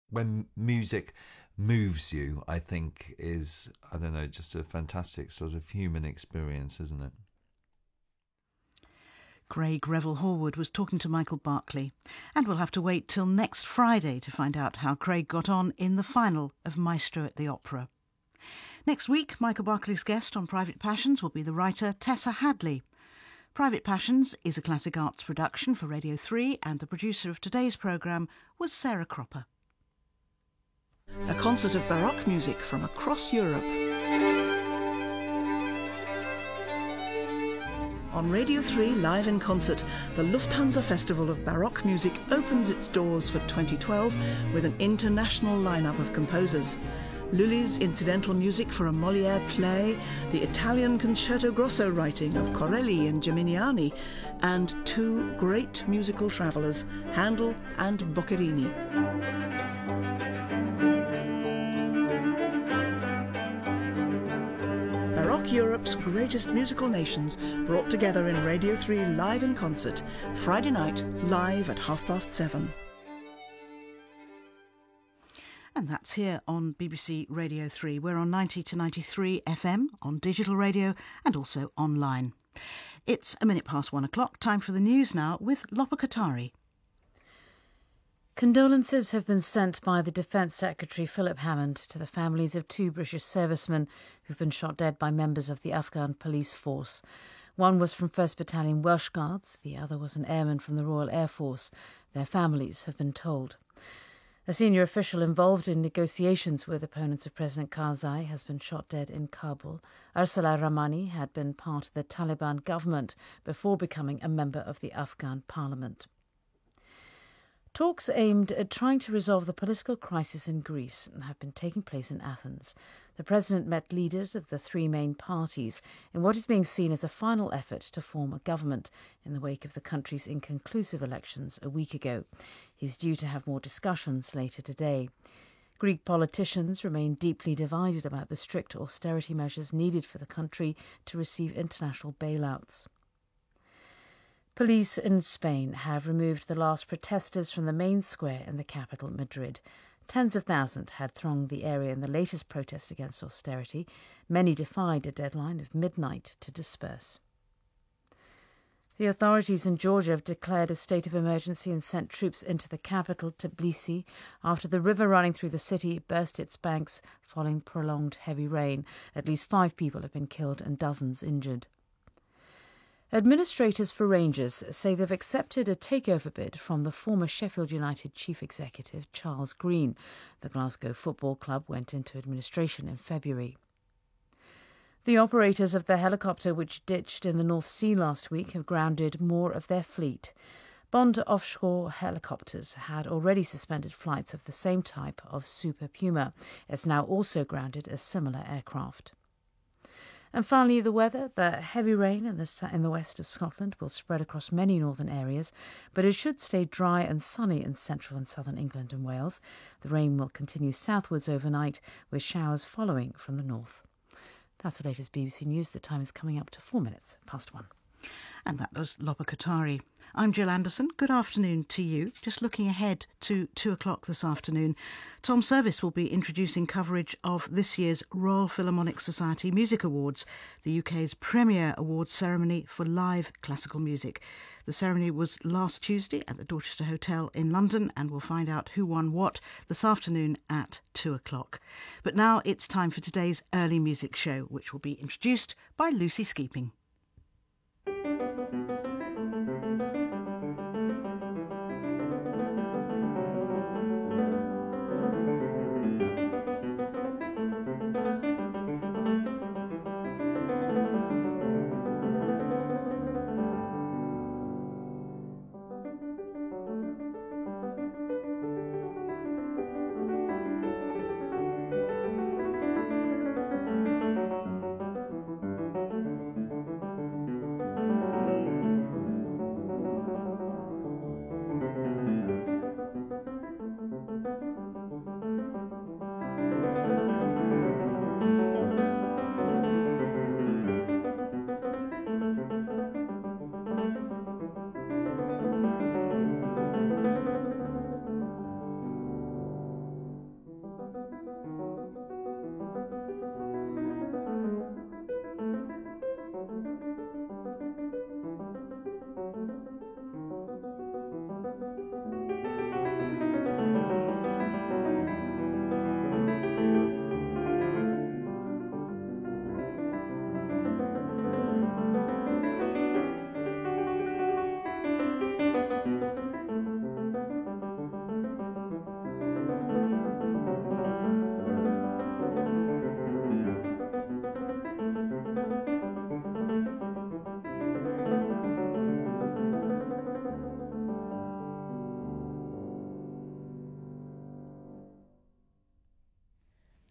when music moves you, I think is, I don't know, just a fantastic sort of human experience, isn't it? Craig Revel Horwood was talking to Michael Barclay, and we'll have to wait till next Friday to find out how Craig got on in the final of Maestro at the Opera. Next week, Michael Barclay's guest on Private Passions will be the writer Tessa Hadley. Private Passions is a classic arts production for Radio 3, and the producer of today's programme was Sarah Cropper. A concert of Baroque music from across Europe. On Radio 3 Live in Concert, the Lufthansa Festival of Baroque Music opens its doors for 2012 with an international lineup of composers. Lully's incidental music for a Molière play, the Italian concerto grosso writing of Corelli and Geminiani, and two great musical travellers, Handel and Boccherini. Baroque Europe's greatest musical nations brought together in Radio 3 Live in Concert, Friday night, live at 7:30. And that's here on BBC Radio 3. We're on 90 to 93 FM, on digital radio and also online. It's 1:01, time for the news now with Lopa Kotari. Condolences have been sent by the Defence Secretary Philip Hammond to the families of two British servicemen who've been shot dead by members of the Afghan police force. One was from 1st Battalion Welsh Guards, the other was an airman from the Royal Air Force. Their families have been told. A senior official involved in negotiations with opponents of President Karzai has been shot dead in Kabul. Arsalan Rahmani had been part of the Taliban government before becoming a member of the Afghan parliament. Talks aimed at trying to resolve the political crisis in Greece have been taking place in Athens. The president met leaders of the three main parties in what is being seen as a final effort to form a government in the wake of the country's inconclusive elections a week ago. He's due to have more discussions later today. Greek politicians remain deeply divided about the strict austerity measures needed for the country to receive international bailouts. Police in Spain have removed the last protesters from the main square in the capital, Madrid. Tens of thousands had thronged the area in the latest protest against austerity. Many defied a deadline of midnight to disperse. The authorities in Georgia have declared a state of emergency and sent troops into the capital, Tbilisi, after the river running through the city burst its banks following prolonged heavy rain. At least 5 people have been killed and dozens injured. Administrators for Rangers say they've accepted a takeover bid from the former Sheffield United chief executive, Charles Green. The Glasgow Football Club went into administration in February. The operators of the helicopter which ditched in the North Sea last week have grounded more of their fleet. Bond Offshore Helicopters had already suspended flights of the same type of Super Puma. It's now also grounded a similar aircraft. And finally, the weather. The heavy rain in the west of Scotland will spread across many northern areas, but it should stay dry and sunny in central and southern England and Wales. The rain will continue southwards overnight, with showers following from the north. That's the latest BBC News. The time is coming up to 1:04. And that was Lopa Kotari. I'm Jill Anderson. Good afternoon to you. Just looking ahead to 2:00 this afternoon, Tom Service will be introducing coverage of this year's Royal Philharmonic Society Music Awards, the UK's premier awards ceremony for live classical music. The ceremony was last Tuesday at the Dorchester Hotel in London, and we'll find out who won what this afternoon at 2:00. But now it's time for today's early music show, which will be introduced by Lucy Skeeping.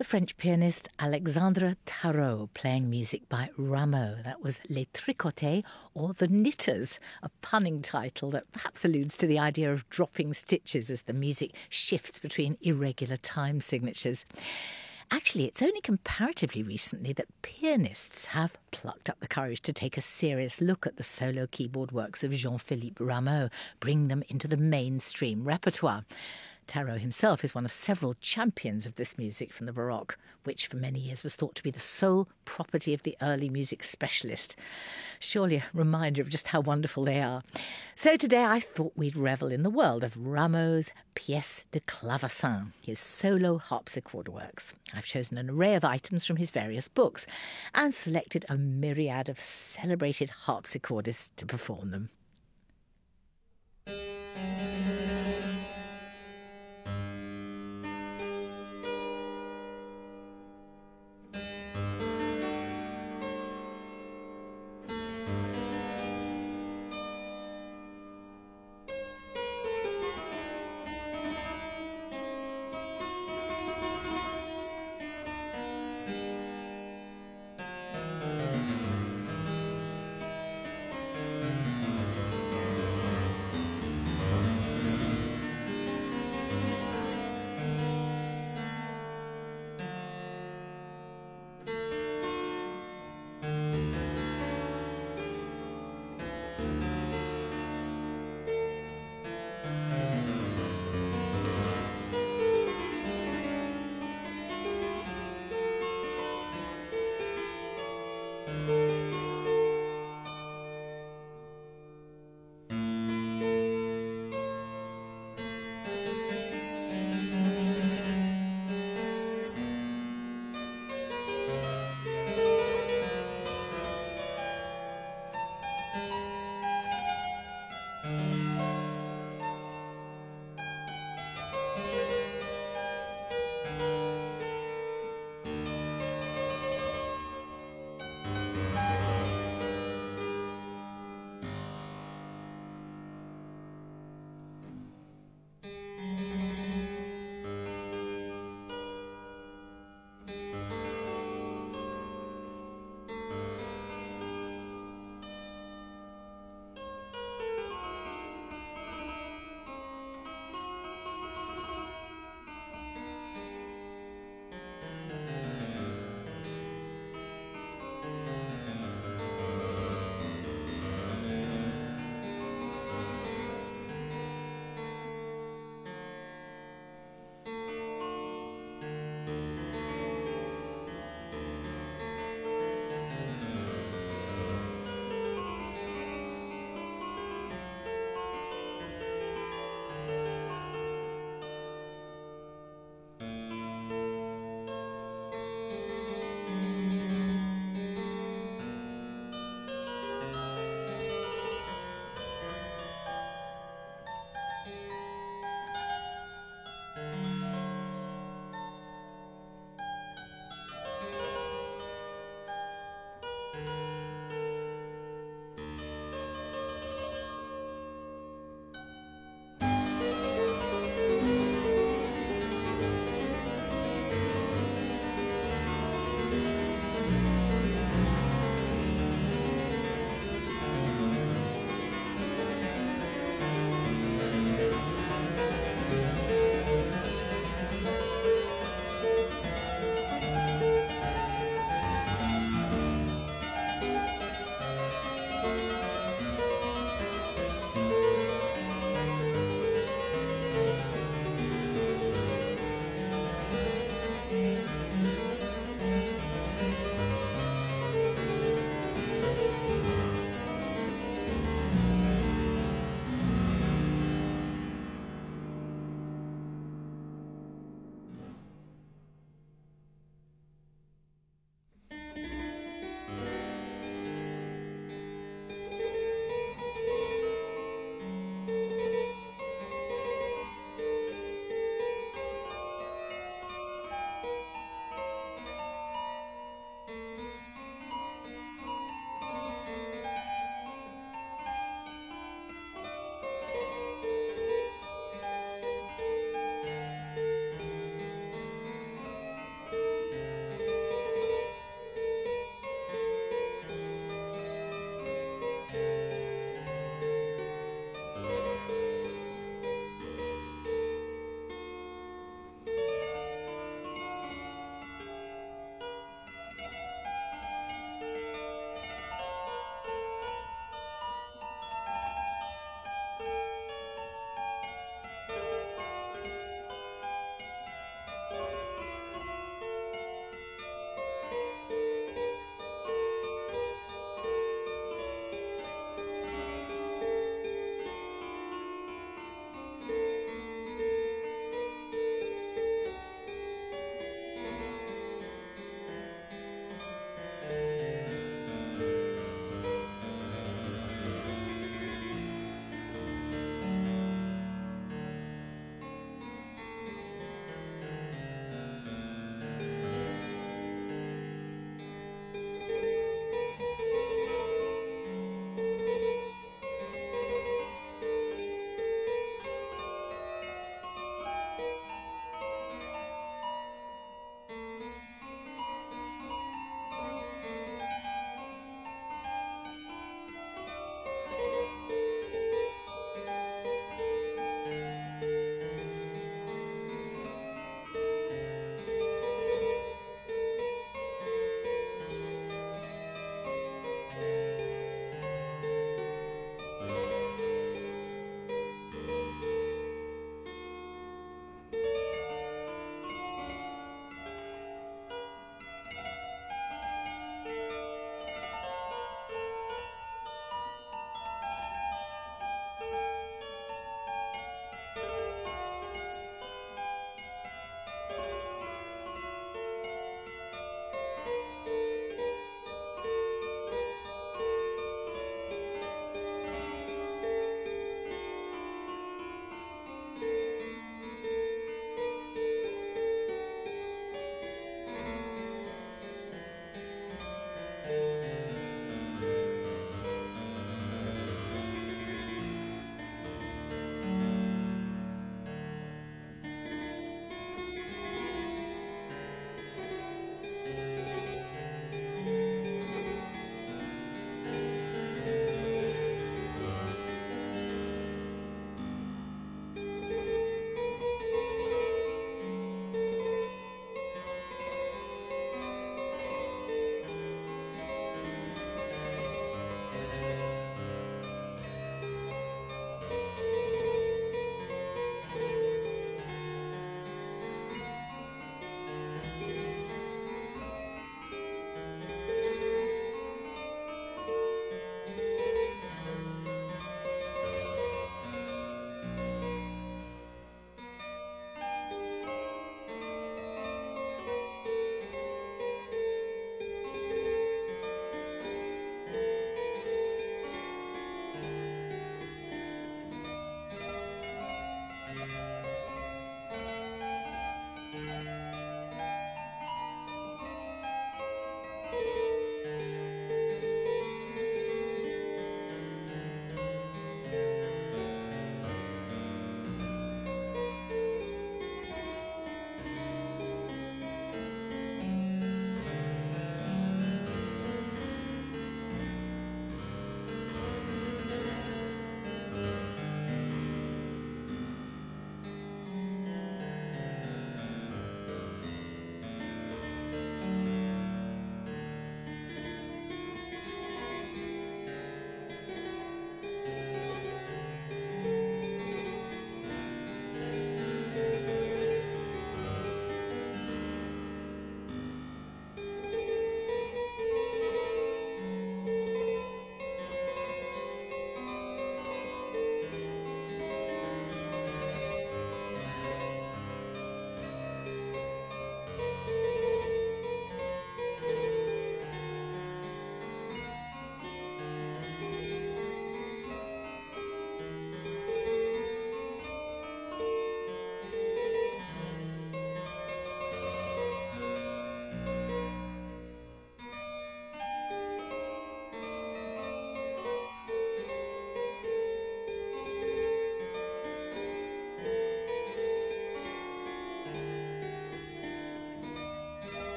The French pianist Alexandre Tarot playing music by Rameau. That was Les Tricotés, or The Knitters, a punning title that perhaps alludes to the idea of dropping stitches as the music shifts between irregular time signatures. Actually, it's only comparatively recently that pianists have plucked up the courage to take a serious look at the solo keyboard works of Jean-Philippe Rameau, bring them into the mainstream repertoire. Tarot himself is one of several champions of this music from the Baroque, which for many years was thought to be the sole property of the early music specialist. Surely a reminder of just how wonderful they are. So today I thought we'd revel in the world of Rameau's Pièces de Clavecin, his solo harpsichord works. I've chosen an array of items from his various books and selected a myriad of celebrated harpsichordists to perform them.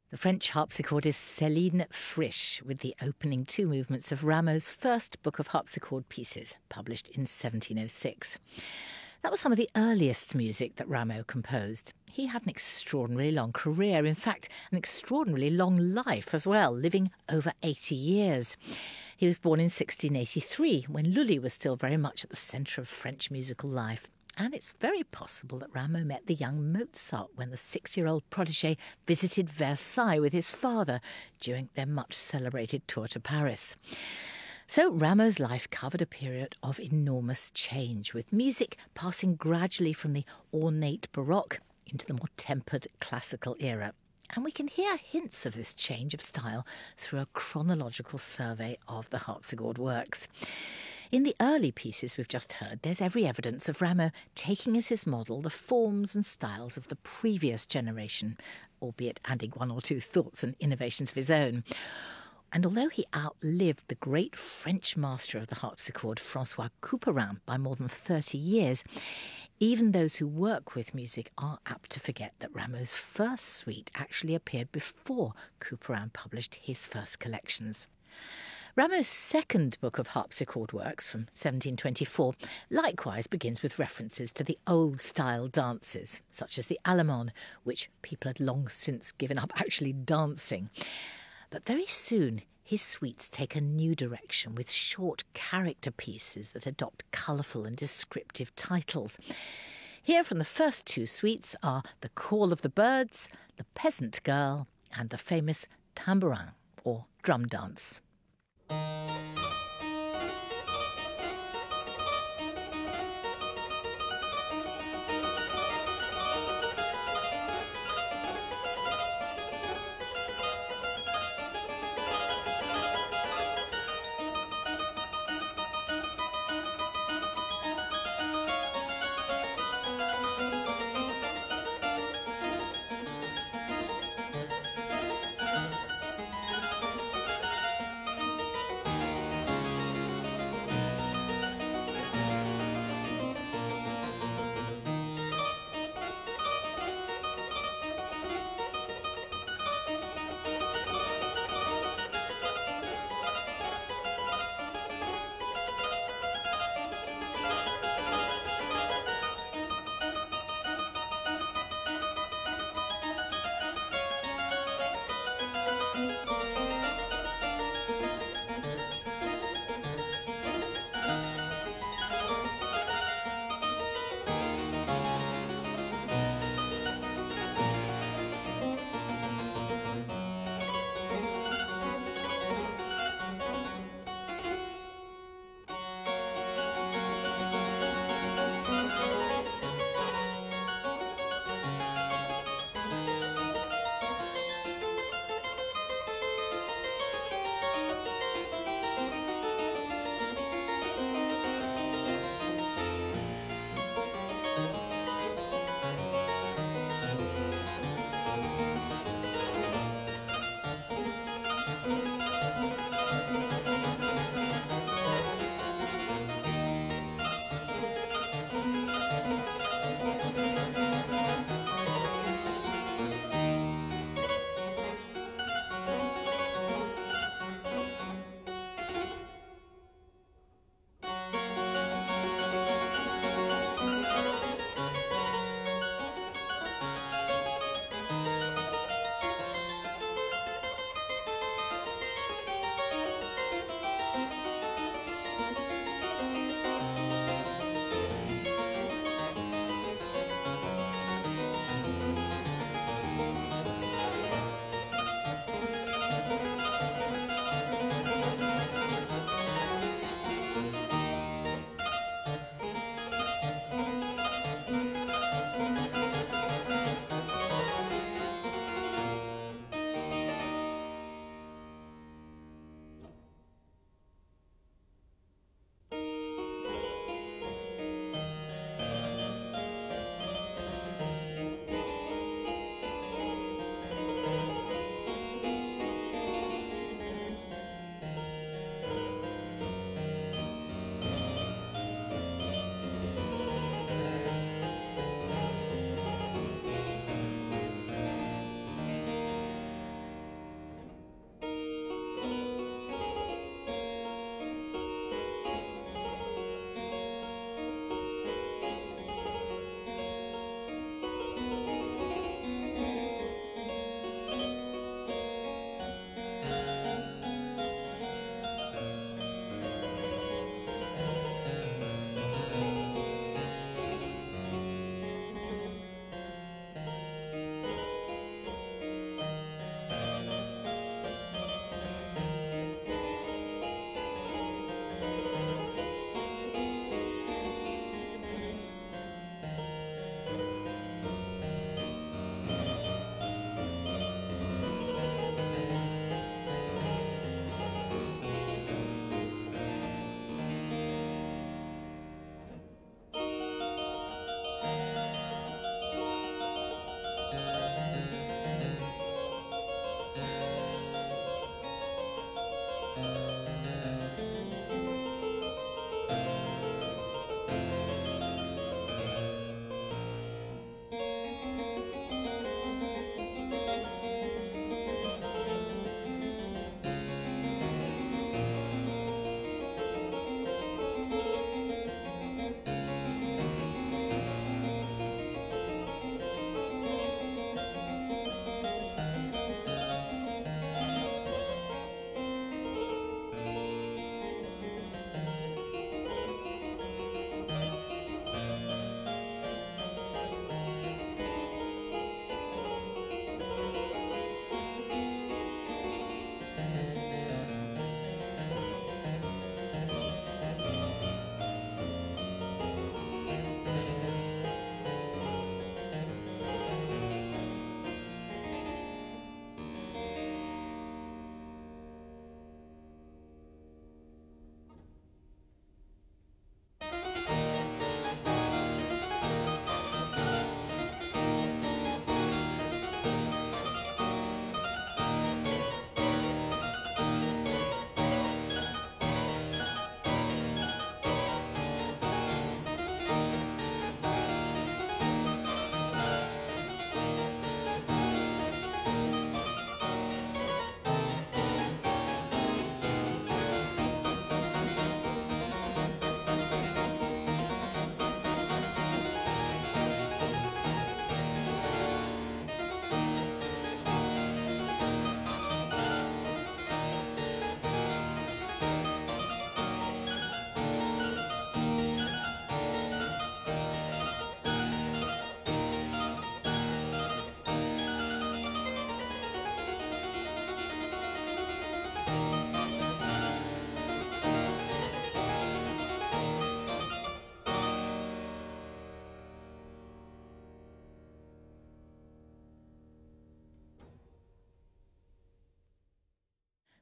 The French harpsichordist Céline Frisch with the opening two movements of Rameau's first book of harpsichord pieces, published in 1706. That was some of the earliest music that Rameau composed. He had an extraordinarily long career, in fact, an extraordinarily long life as well, living over 80 years. He was born in 1683, when Lully was still very much at the centre of French musical life. And it's very possible that Rameau met the young Mozart when the 6-year-old protégé visited Versailles with his father during their much celebrated tour to Paris. So Rameau's life covered a period of enormous change, with music passing gradually from the ornate Baroque into the more tempered classical era. And we can hear hints of this change of style through a chronological survey of the harpsichord works. In the early pieces we've just heard, there's every evidence of Rameau taking as his model the forms and styles of the previous generation, albeit adding one or two thoughts and innovations of his own. And although he outlived the great French master of the harpsichord, François Couperin, by more than 30 years, even those who work with music are apt to forget that Rameau's first suite actually appeared before Couperin published his first collections. Rameau's second book of harpsichord works, from 1724, likewise begins with references to the old-style dances, such as the Allemande, which people had long since given up actually dancing. But very soon, his suites take a new direction with short character pieces that adopt colourful and descriptive titles. Here from the first two suites are The Call of the Birds, The Peasant Girl, and the famous tambourin, or drum dance.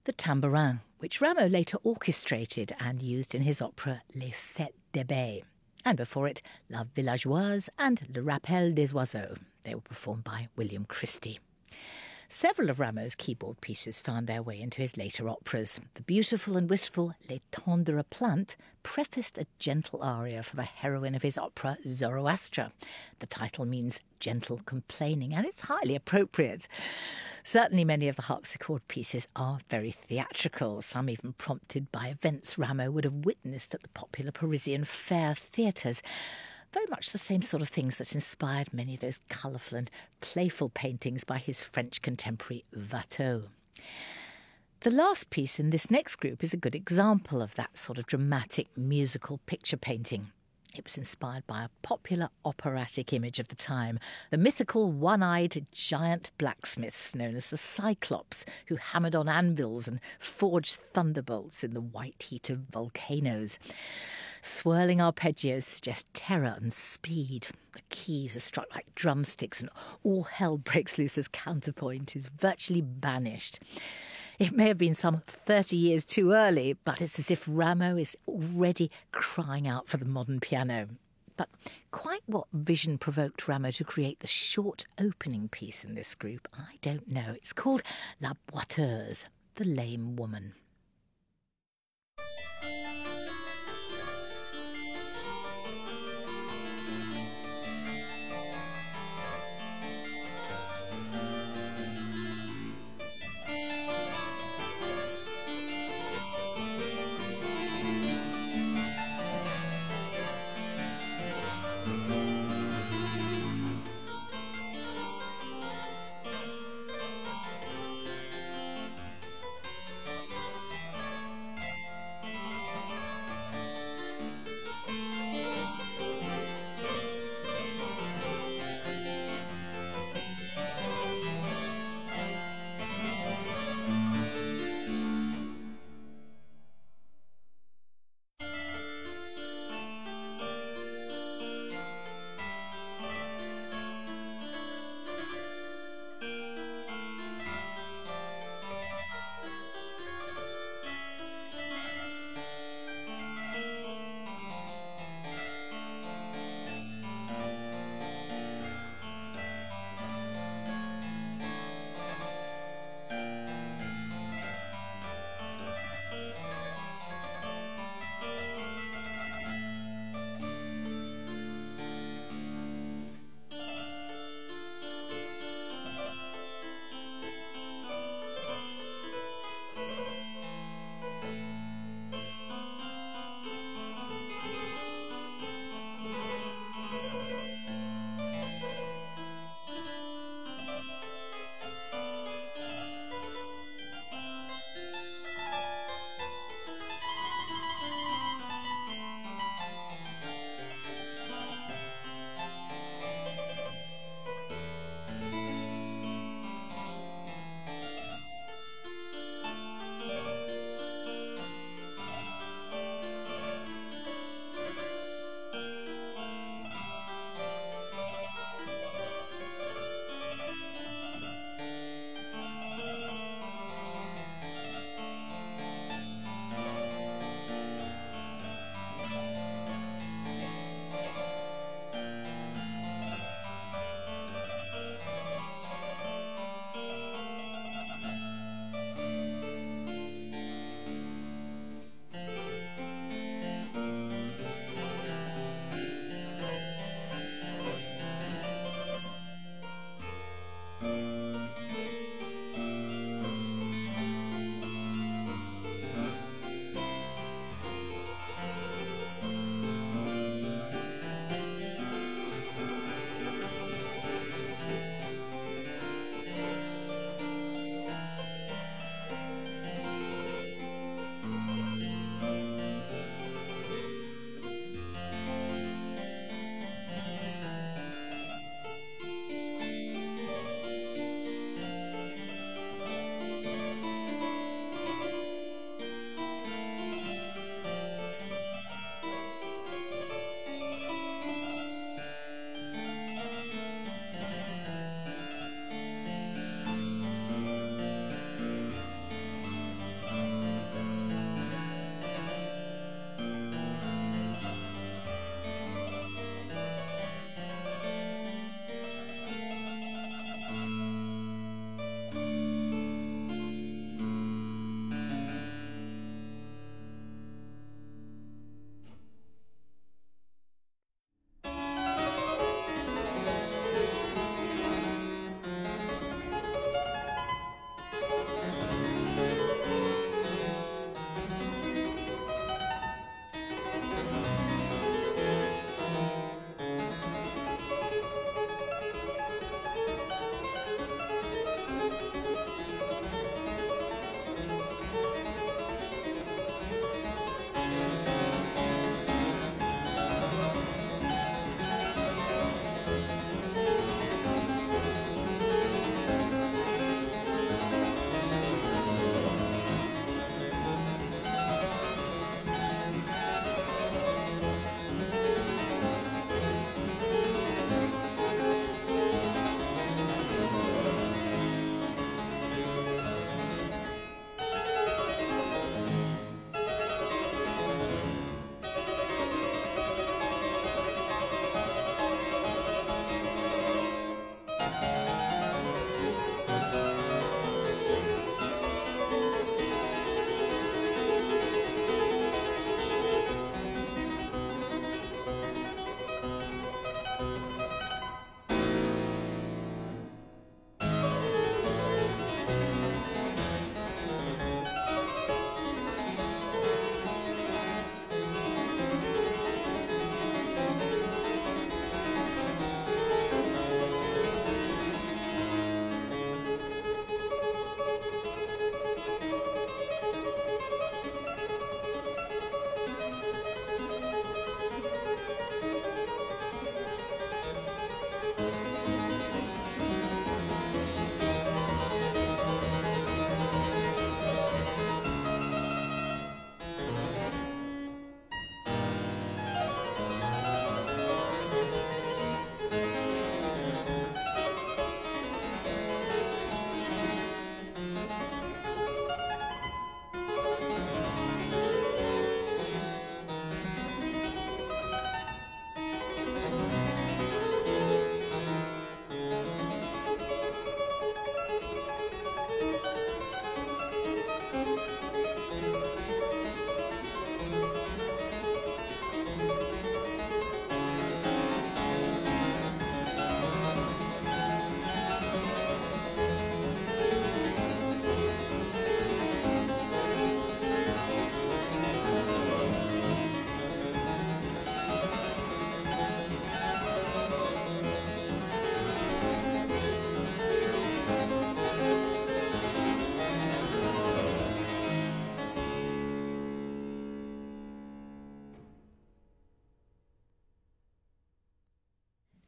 the tambourin, which Rameau later orchestrated and used in his opera Les Fêtes d'Ébène, and before it La Villageoise and Le Rappel des Oiseaux. They were performed by William Christie. Several of Rameau's keyboard pieces found their way into his later operas. The beautiful and wistful Les Tendres Plantes prefaced a gentle aria for the heroine of his opera Zoroastra. The title means gentle complaining, and it's highly appropriate. Certainly many of the harpsichord pieces are very theatrical, some even prompted by events Rameau would have witnessed at the popular Parisian fair theatres. Very much the same sort of things that inspired many of those colourful and playful paintings by his French contemporary Watteau. The last piece in this next group is a good example of that sort of dramatic musical picture painting. It was inspired by a popular operatic image of the time, the mythical one-eyed giant blacksmiths known as the Cyclops, who hammered on anvils and forged thunderbolts in the white heat of volcanoes. Swirling arpeggios suggest terror and speed. The keys are struck like drumsticks and all hell breaks loose as counterpoint is virtually banished. It may have been some 30 years too early, but it's as if Rameau is already crying out for the modern piano. But quite what vision provoked Rameau to create the short opening piece in this group, I don't know. It's called La Boiteuse, the Lame Woman.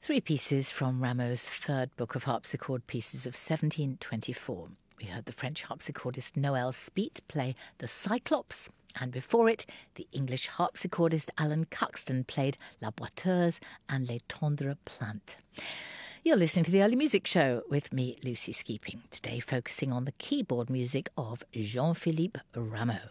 Three pieces from Rameau's third book of harpsichord pieces of 1724. We heard the French harpsichordist Noël Spiet play The Cyclops, and before it, the English harpsichordist Alan Cuxton played La Boiteuse and Les Tendres Plantes. You're listening to the Early Music Show with me, Lucy Skeeping, today focusing on the keyboard music of Jean-Philippe Rameau.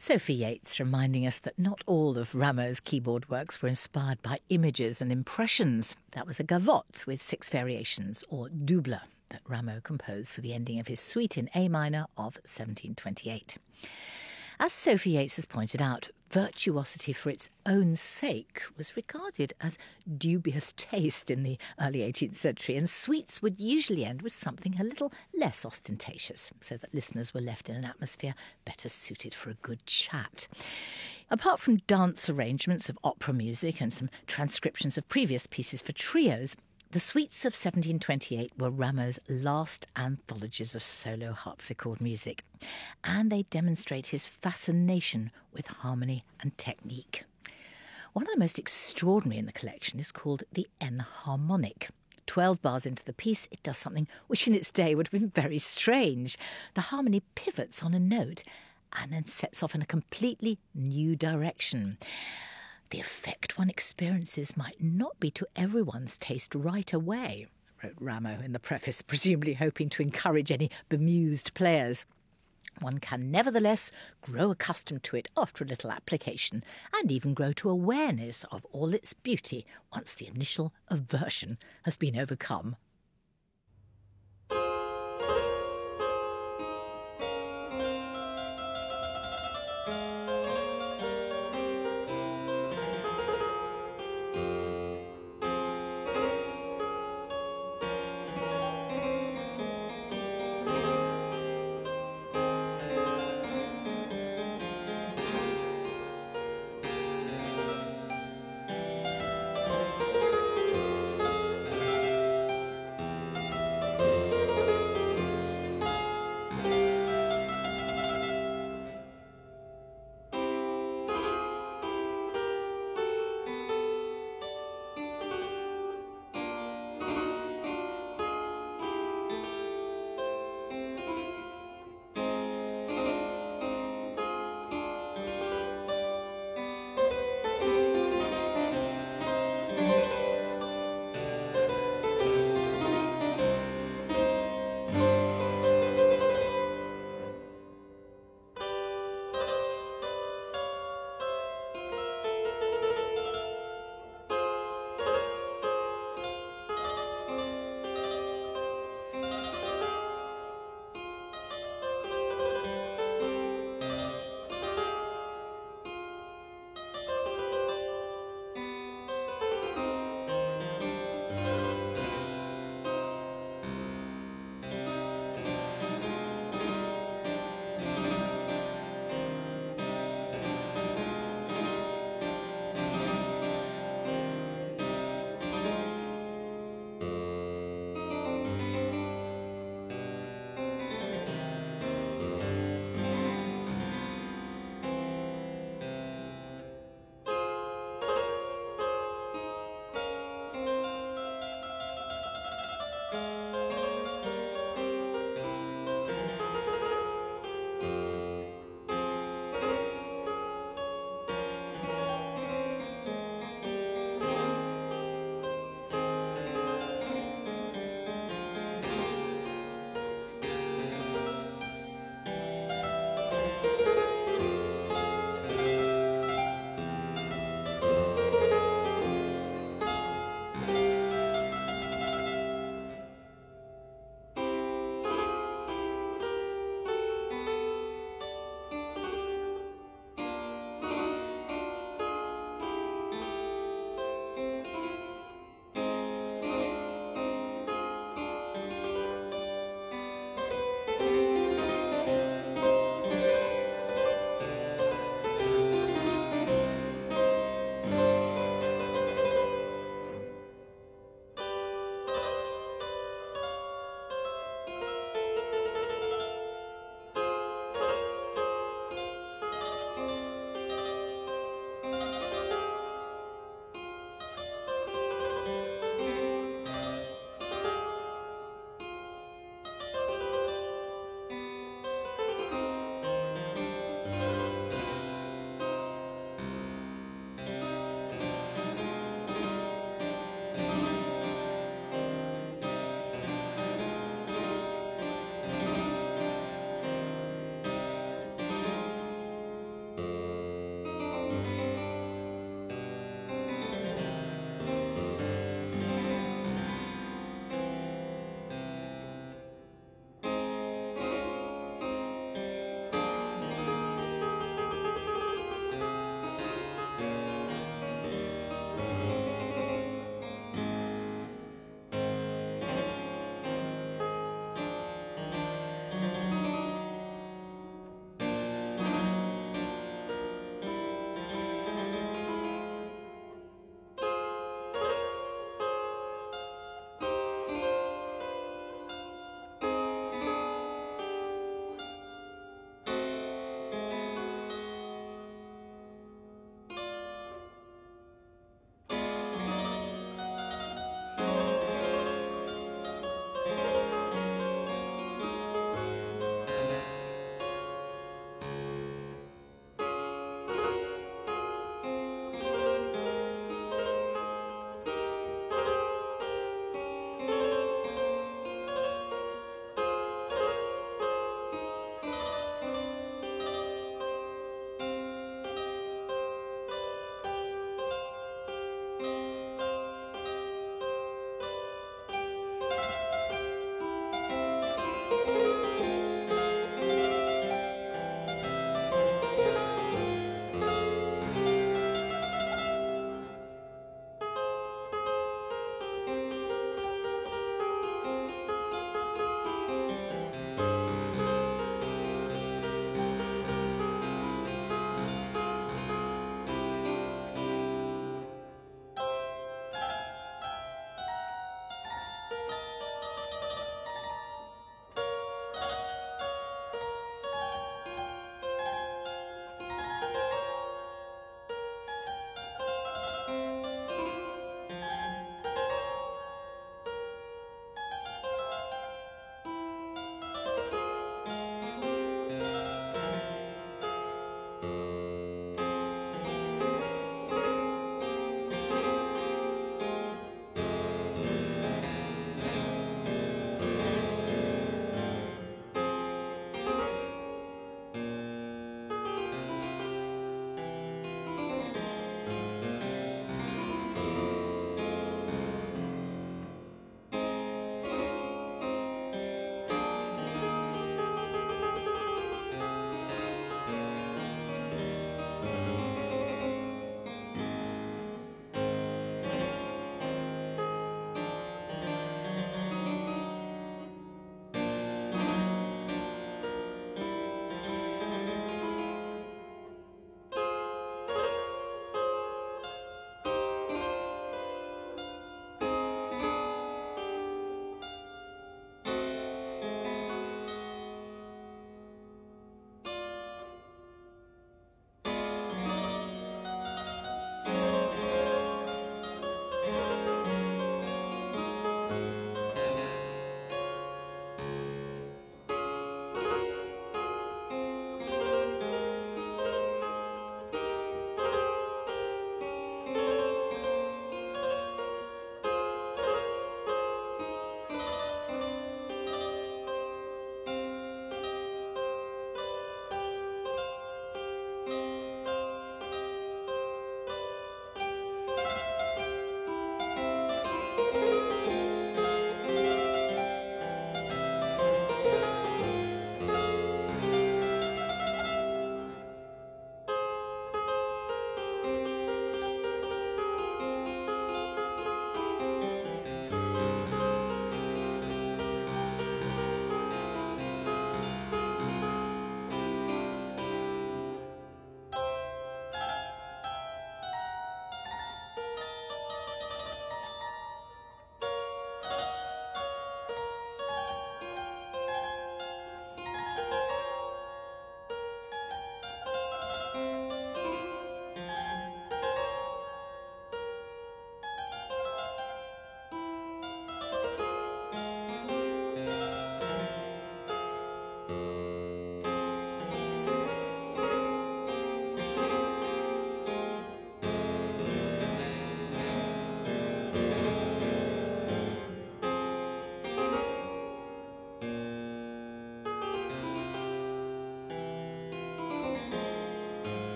Sophie Yates reminding us that not all of Rameau's keyboard works were inspired by images and impressions. That was a gavotte with 6 variations, or double, that Rameau composed for the ending of his suite in A minor of 1728. As Sophie Yates has pointed out, virtuosity for its own sake was regarded as dubious taste in the early 18th century, and suites would usually end with something a little less ostentatious, so that listeners were left in an atmosphere better suited for a good chat. Apart from dance arrangements of opera music and some transcriptions of previous pieces for trios, the suites of 1728 were Rameau's last anthologies of solo harpsichord music, and they demonstrate his fascination with harmony and technique. One of the most extraordinary in the collection is called the enharmonic. 12 bars into the piece, it does something which in its day would have been very strange. The harmony pivots on a note and then sets off in a completely new direction. The effect one experiences might not be to everyone's taste right away, wrote Rameau in the preface, presumably hoping to encourage any bemused players. One can nevertheless grow accustomed to it after a little application, and even grow to awareness of all its beauty once the initial aversion has been overcome.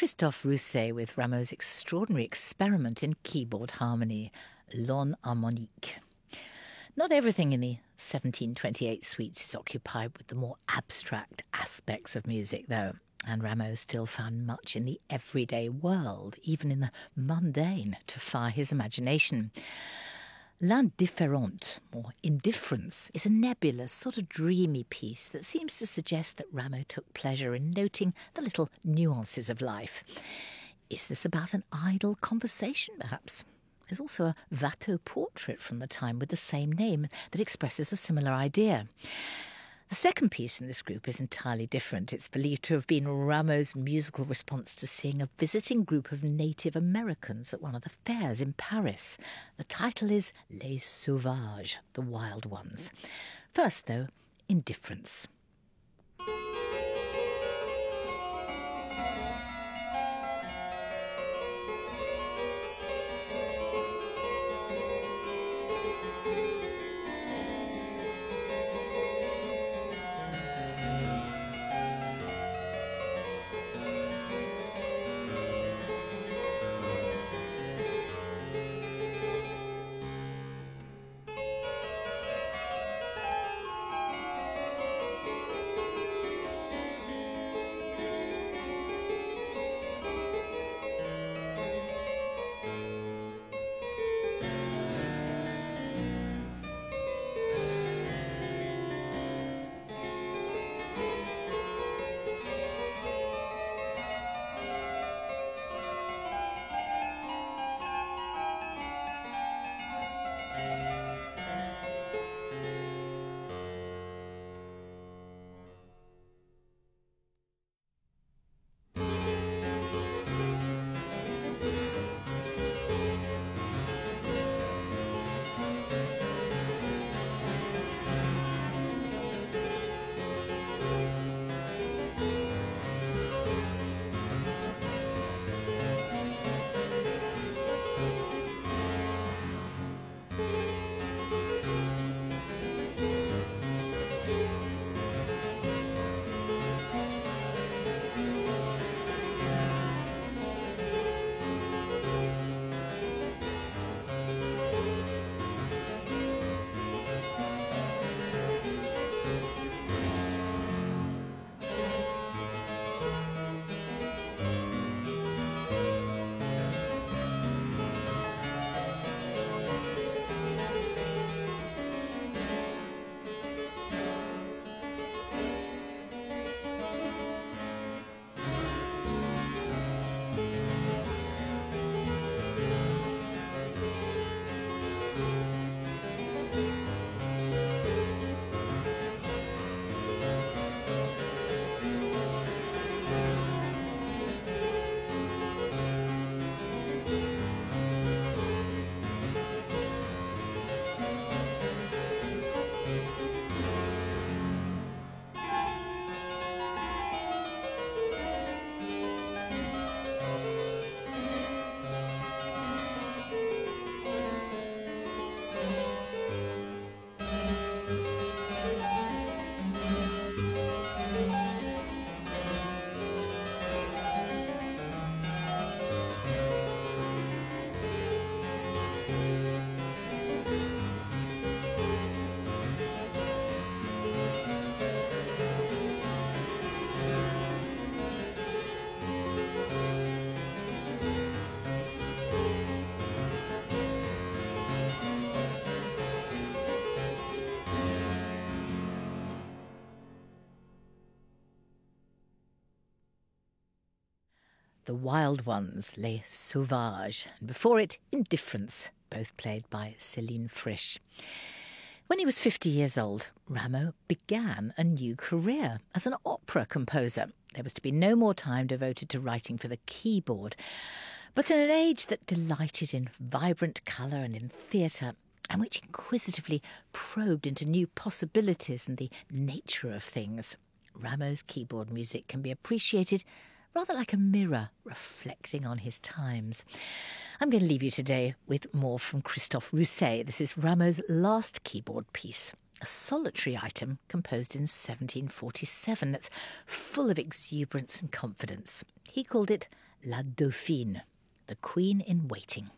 Christophe Rousset with Rameau's extraordinary experiment in keyboard harmony, L'Harmonique. Not everything in the 1728 suites is occupied with the more abstract aspects of music, though, and Rameau still found much in the everyday world, even in the mundane, to fire his imagination. L'Indifférente, or Indifference, is a nebulous, sort of dreamy piece that seems to suggest that Rameau took pleasure in noting the little nuances of life. Is this about an idle conversation, perhaps? There's also a Watteau portrait from the time with the same name that expresses a similar idea. The second piece in this group is entirely different. It's believed to have been Rameau's musical response to seeing a visiting group of Native Americans at one of the fairs in Paris. The title is Les Sauvages, the Wild Ones. First, though, Indifference. The Wild Ones, Les Sauvages, and before it, Indifference, both played by Céline Frisch. When he was 50 years old, Rameau began a new career as an opera composer. There was to be no more time devoted to writing for the keyboard. But in an age that delighted in vibrant colour and in theatre, and which inquisitively probed into new possibilities and the nature of things, Rameau's keyboard music can be appreciated rather like a mirror reflecting on his times. I'm going to leave you today with more from Christophe Rousset. This is Rameau's last keyboard piece, a solitary item composed in 1747 that's full of exuberance and confidence. He called it La Dauphine, the Queen in Waiting.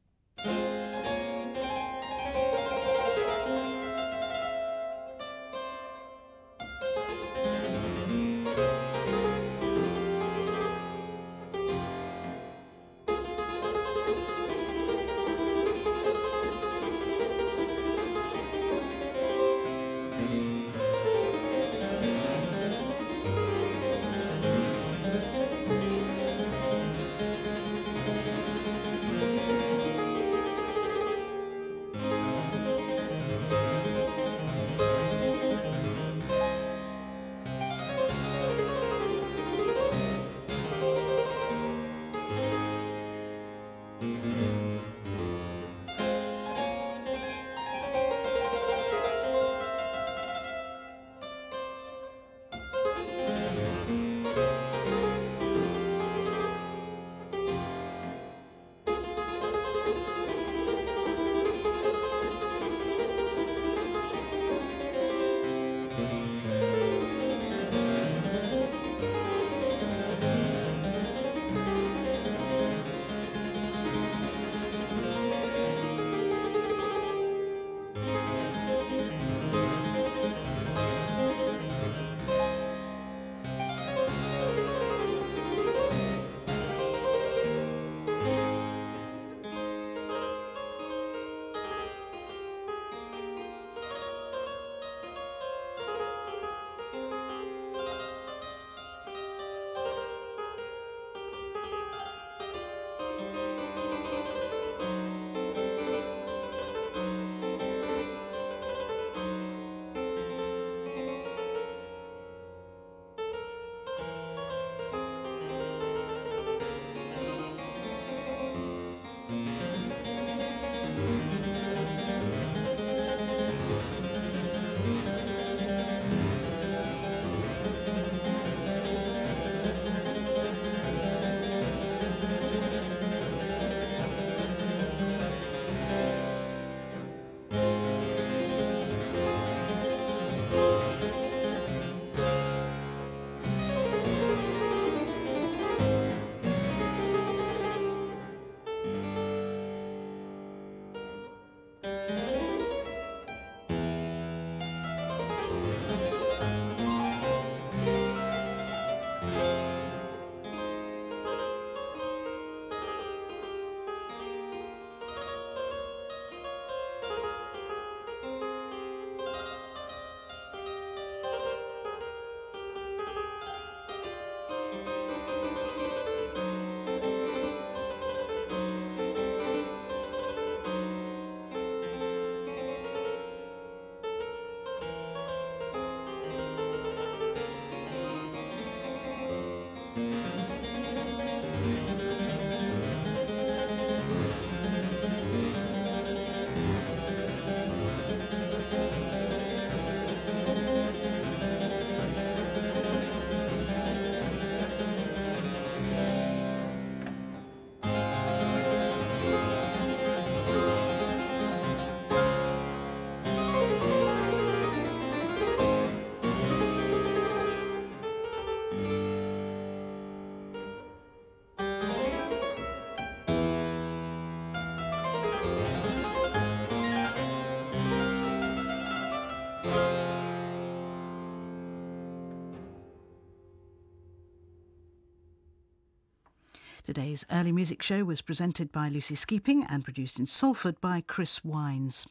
Today's Early Music Show was presented by Lucy Skeeping and produced in Salford by Chris Wines.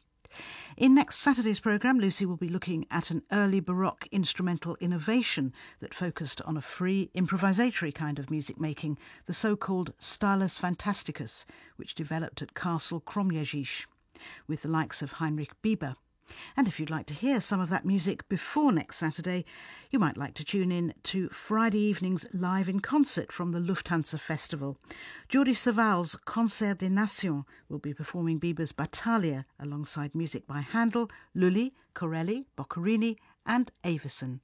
In next Saturday's programme, Lucy will be looking at an early Baroque instrumental innovation that focused on a free, improvisatory kind of music making, the so-called Stylus Fantasticus, which developed at Castle Kromjezice, with the likes of Heinrich Bieber. And if you'd like to hear some of that music before next Saturday, you might like to tune in to Friday evening's Live in Concert from the Lufthansa Festival. Jordi Saval's Concert des Nations will be performing Bieber's Battaglia alongside music by Handel, Lully, Corelli, Boccherini and Avison.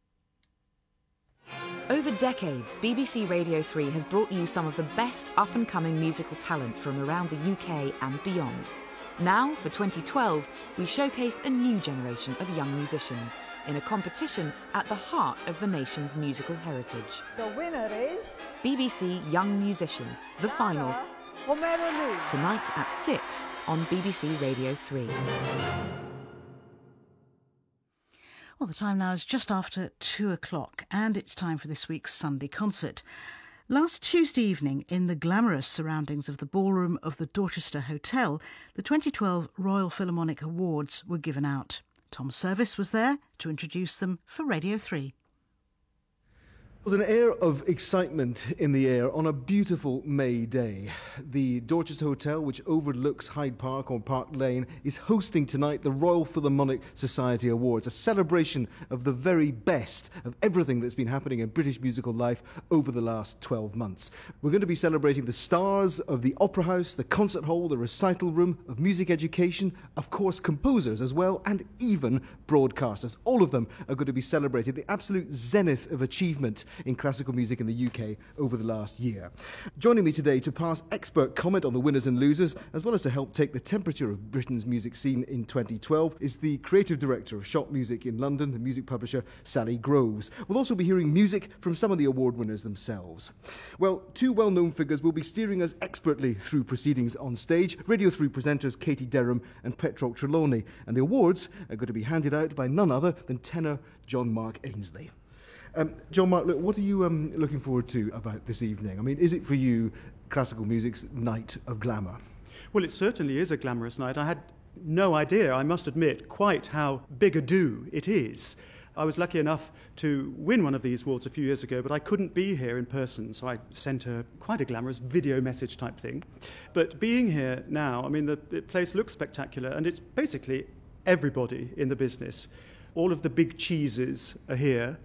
Over decades, BBC Radio 3 has brought you some of the best up-and-coming musical talent from around the UK and beyond. Now, for 2012, we showcase a new generation of young musicians in a competition at the heart of the nation's musical heritage. The winner is BBC Young Musician, the final, Romero Lou. tonight at 6 on BBC Radio 3. Well, the time now is just after 2 o'clock, and it's time for this week's Sunday concert. Last Tuesday evening, in the glamorous surroundings of the ballroom of the Dorchester Hotel, the 2012 Royal Philharmonic Awards were given out. Tom Service was there to introduce them for Radio 3. There's an air of excitement in the air on a beautiful May day. The Dorchester Hotel, which overlooks Hyde Park on Park Lane, is hosting tonight the Royal Philharmonic Society Awards, a celebration of the very best of everything that's been happening in British musical life over the last 12 months. We're going to be celebrating the stars of the Opera House, the Concert Hall, the Recital Room, of music education, of course composers as well, and even broadcasters. All of them are going to be celebrated, the absolute zenith of achievement in classical music in the UK over the last year. Joining me today to pass expert comment on the winners and losers, as well as to help take the temperature of Britain's music scene in 2012, is the creative director of Shop Music in London, the music publisher Sally Groves. We'll also be hearing music from some of the award winners themselves. Well, two well-known figures will be steering us expertly through proceedings on stage, Radio 3 presenters Katie Derham and Petrol Trelawney, and the awards are going to be handed out by none other than tenor John Mark Ainsley. John Mark, look, what are you looking forward to about this evening? I mean, is it for you classical music's night of glamour? Well, it certainly is a glamorous night. I had no idea, I must admit, quite how big a do it is. I was lucky enough to win one of these awards a few years ago, but I couldn't be here in person, so I sent quite a glamorous video message type thing. But being here now, I mean, the place looks spectacular, and it's basically everybody in the business. All of the big cheeses are here,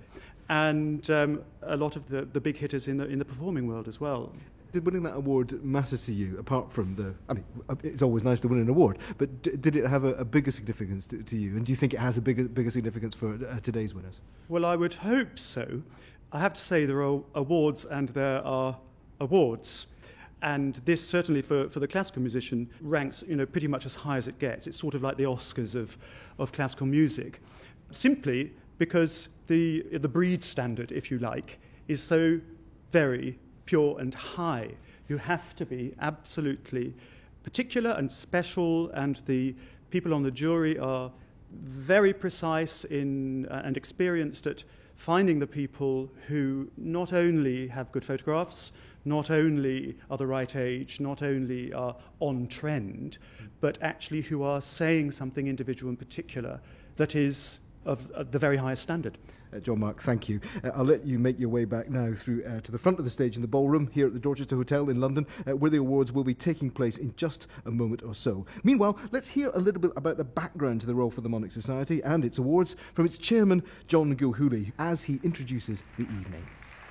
and a lot of the big hitters in the performing world as well. Did winning that award matter to you, apart from the... I mean, it's always nice to win an award, but did it have a bigger significance to you? And do you think it has a bigger significance for today's winners? Well, I would hope so. I have to say there are awards and there are awards. And this, certainly for the classical musician, ranks pretty much as high as it gets. It's sort of like the Oscars of classical music. Simply because the breed standard, if you like, is so very pure and high. You have to be absolutely particular and special, and the people on the jury are very precise and experienced at finding the people who not only have good photographs, not only are the right age, not only are on trend, but actually who are saying something individual and particular that is of the very highest standard. John Mark, thank you. I'll let you make your way back now through to the front of the stage in the ballroom here at the Dorchester Hotel in London, where the awards will be taking place in just a moment or so. Meanwhile, let's hear a little bit about the background to the Royal Philharmonic Society and its awards from its chairman, John Gilhooly, as he introduces the evening.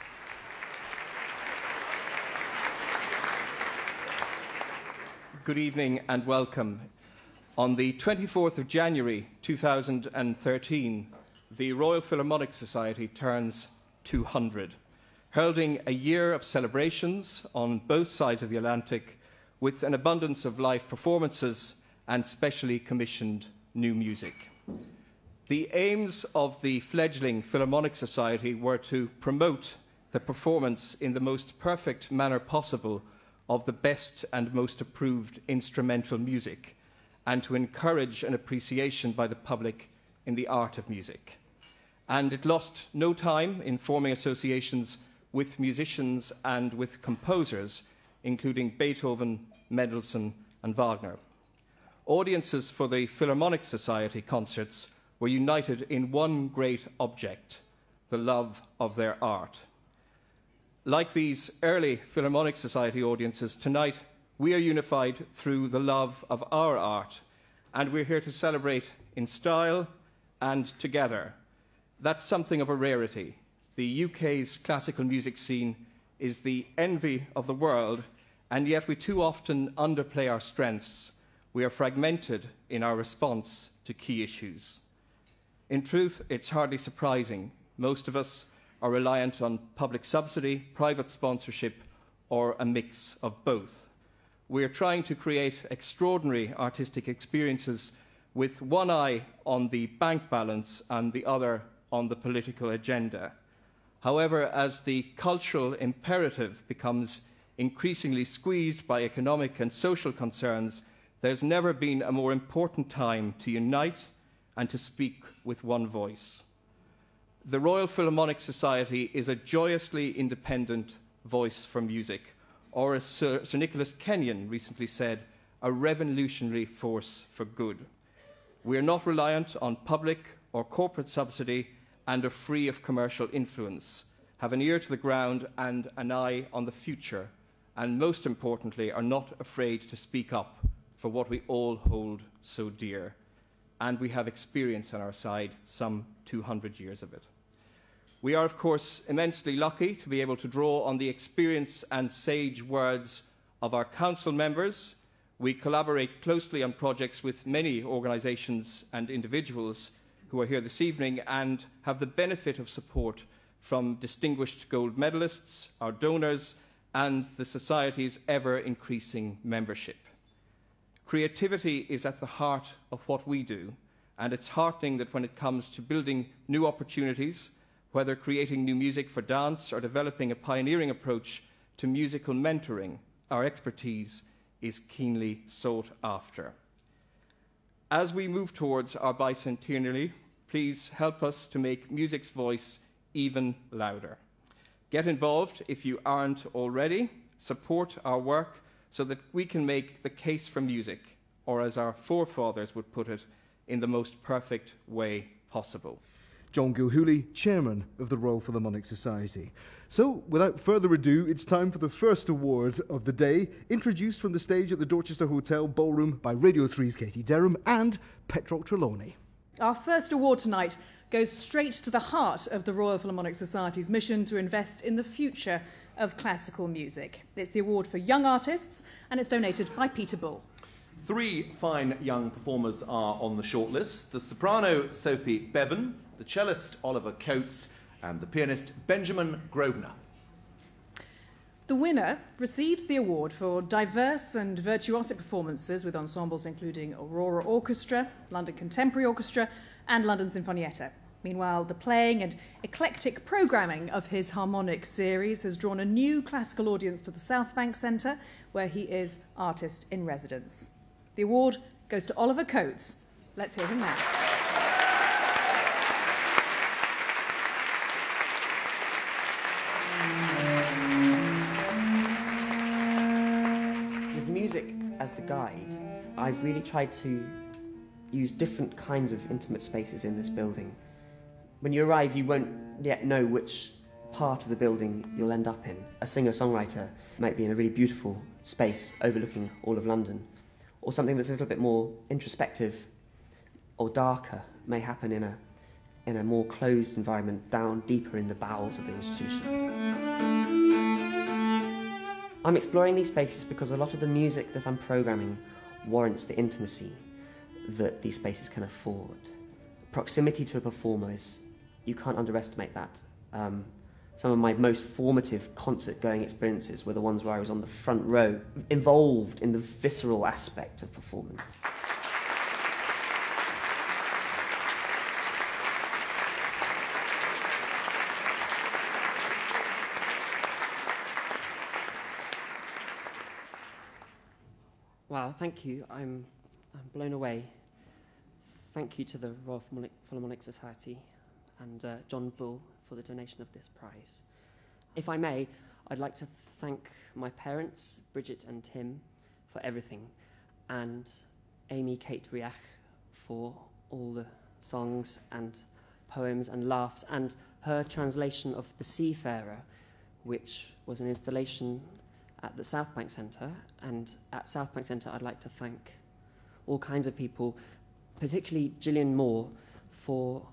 Good evening and welcome. On the 24th of January 2013, the Royal Philharmonic Society turns 200, heralding a year of celebrations on both sides of the Atlantic with an abundance of live performances and specially commissioned new music. The aims of the fledgling Philharmonic Society were to promote the performance in the most perfect manner possible of the best and most approved instrumental music, and to encourage an appreciation by the public in the art of music. And it lost no time in forming associations with musicians and with composers, including Beethoven, Mendelssohn, and Wagner. Audiences for the Philharmonic Society concerts were united in one great object, the love of their art. Like these early Philharmonic Society audiences, tonight we are unified through the love of our art, and we're here to celebrate in style and together. That's something of a rarity. The UK's classical music scene is the envy of the world, and yet we too often underplay our strengths. We are fragmented in our response to key issues. In truth, it's hardly surprising. Most of us are reliant on public subsidy, private sponsorship, or a mix of both. we're trying to create extraordinary artistic experiences with one eye on the bank balance and the other on the political agenda. However, as the cultural imperative becomes increasingly squeezed by economic and social concerns, there's never been a more important time to unite and to speak with one voice. The Royal Philharmonic Society is a joyously independent voice for music, or as Sir Nicholas Kenyon recently said, a revolutionary force for good. We are not reliant on public or corporate subsidy and are free of commercial influence, have an ear to the ground and an eye on the future, and most importantly, are not afraid to speak up for what we all hold so dear. And we have experience on our side, some 200 years of it. We are, of course, immensely lucky to be able to draw on the experience and sage words of our council members. We collaborate closely on projects with many organisations and individuals who are here this evening and have the benefit of support from distinguished gold medalists, our donors, and the Society's ever-increasing membership. Creativity is at the heart of what we do, and it's heartening that when it comes to building new opportunities, whether creating new music for dance or developing a pioneering approach to musical mentoring, our expertise is keenly sought after. As we move towards our bicentenary, please help us to make music's voice even louder. Get involved if you aren't already. Support our work so that we can make the case for music, or as our forefathers would put it, in the most perfect way possible. John Gilhooly, Chairman of the Royal Philharmonic Society. So, without further ado, it's time for the first award of the day, introduced from the stage at the Dorchester Hotel Ballroom by Radio 3's Katie Derham and Petrol Trelawney. Our first award tonight goes straight to the heart of the Royal Philharmonic Society's mission to invest in the future of classical music. It's the award for young artists, and it's donated by Peter Bull. 3 fine young performers are on the shortlist: the soprano Sophie Bevan, the cellist Oliver Coates, and the pianist Benjamin Grosvenor. The winner receives the award for diverse and virtuosic performances with ensembles including Aurora Orchestra, London Contemporary Orchestra, and London Sinfonietta. Meanwhile, the playing and eclectic programming of his harmonic series has drawn a new classical audience to the South Bank Centre, where he is artist in residence. The award goes to Oliver Coates. Let's hear him now. With music as the guide, I've really tried to use different kinds of intimate spaces in this building. When you arrive, you won't yet know which part of the building you'll end up in. A singer-songwriter might be in a really beautiful space overlooking all of London, or something that's a little bit more introspective or darker may happen in a more closed environment down deeper in the bowels of the institution. I'm exploring these spaces because a lot of the music that I'm programming warrants the intimacy that these spaces can afford. Proximity to a performer you can't underestimate that. Some of my most formative concert-going experiences were the ones where I was on the front row, involved in the visceral aspect of performance. Wow, thank you. I'm blown away. Thank you to the Royal Philharmonic Society and John Bull for the donation of this prize. If I may, I'd like to thank my parents, Bridget and Tim, for everything, and Amy Kate Riach for all the songs and poems and laughs, and her translation of The Seafarer, which was an installation at the South Bank Centre. And at South Bank Centre, I'd like to thank all kinds of people, particularly Gillian Moore, for